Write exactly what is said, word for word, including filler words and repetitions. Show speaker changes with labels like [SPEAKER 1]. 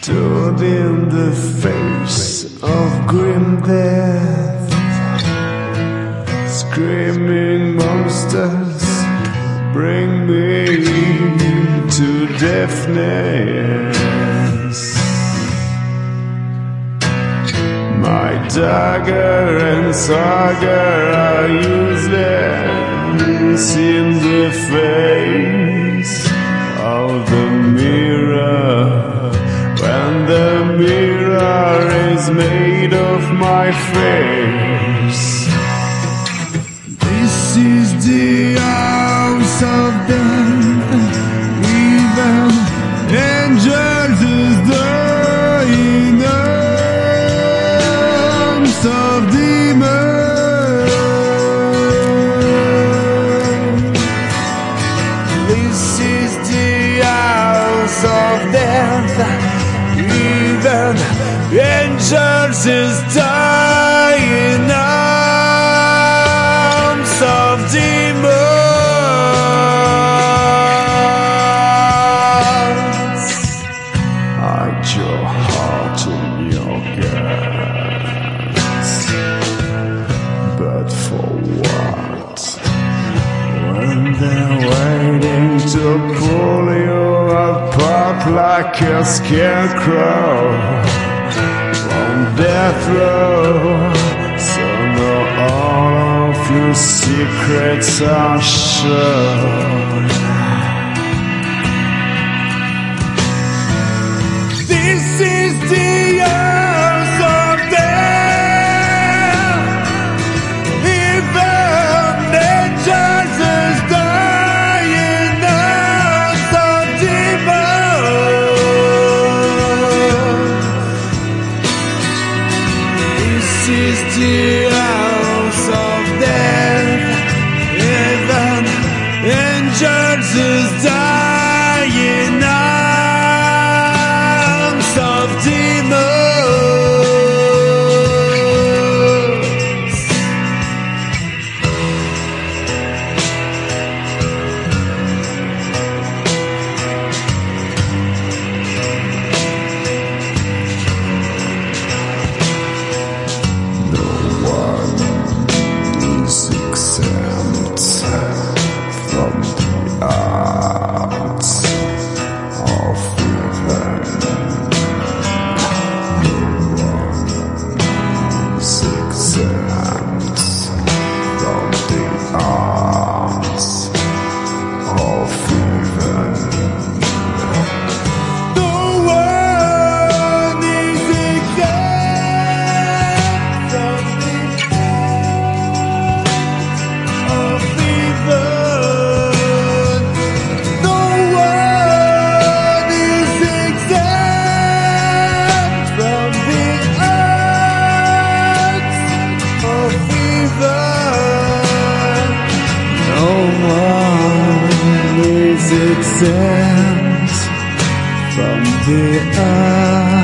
[SPEAKER 1] stood in the face of grim death, screaming monsters, bring me to deafness. My dagger and saga are useless in the face of the mirror, when the mirror is made of my face. This is the house of death, even angels is dying, arms of demons. This is the house of death, even angels is dying, arms of demons. Hide your heart in your guts, but for what? When they're waiting to pull you apart like a scarecrow from death row, so now all of your secrets are shown. This is the house of death, even angels is dying, arms of demons. This is the house of death, even angels is dying, arms of demons. No one is exempt from the arts of revenge. No one is exempt from the arts of revenge. No one is exempt from the of revenge. No one is exempt from the arts of revenge. No one is exempt from the arts